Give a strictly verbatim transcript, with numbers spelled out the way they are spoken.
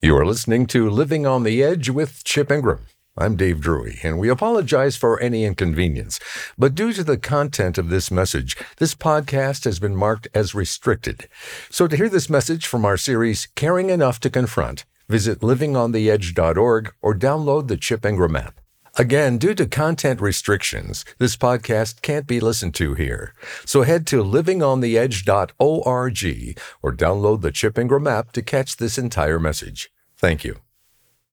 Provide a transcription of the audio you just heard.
You are listening to Living on the Edge with Chip Ingram. I'm Dave Drury, and we apologize for any inconvenience. But due to the content of this message, this podcast has been marked as restricted. So to hear this message from our series, Caring Enough to Confront, visit living on the edge dot org or download the Chip Ingram app. Again, due to content restrictions, this podcast can't be listened to here. So head to living on the edge dot org or download the Chip Ingram app to catch this entire message. Thank you.